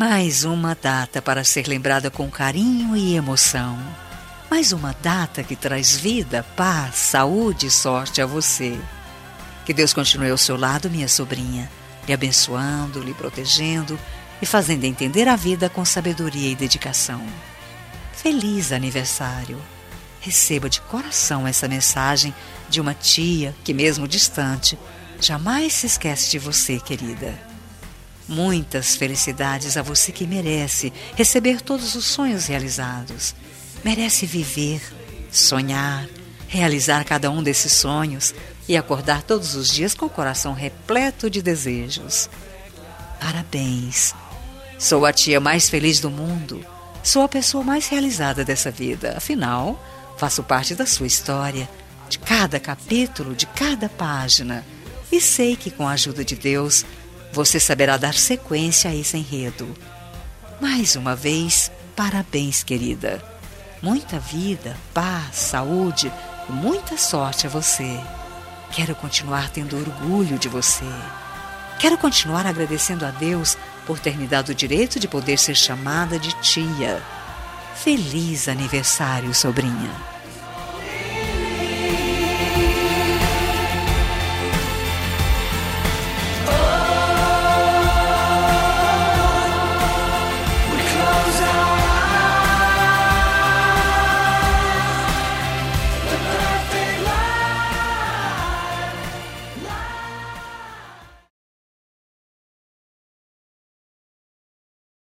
Mais uma data para ser lembrada com carinho e emoção. Mais uma data que traz vida, paz, saúde e sorte a você. Que Deus continue ao seu lado, minha sobrinha, lhe abençoando, lhe protegendo e fazendo entender a vida com sabedoria e dedicação. Feliz aniversário! Receba de coração essa mensagem de uma tia que, mesmo distante, jamais se esquece de você, querida. Muitas felicidades a você que merece receber todos os sonhos realizados. Merece viver, sonhar, realizar cada um desses sonhos e acordar todos os dias com o coração repleto de desejos. Parabéns! Sou a tia mais feliz do mundo. Sou a pessoa mais realizada dessa vida. Afinal, faço parte da sua história, de cada capítulo, de cada página. E sei que com a ajuda de Deus, você saberá dar sequência a esse enredo. Mais uma vez, parabéns, querida. Muita vida, paz, saúde e muita sorte a você. Quero continuar tendo orgulho de você. Quero continuar agradecendo a Deus por ter me dado o direito de poder ser chamada de tia. Feliz aniversário, sobrinha!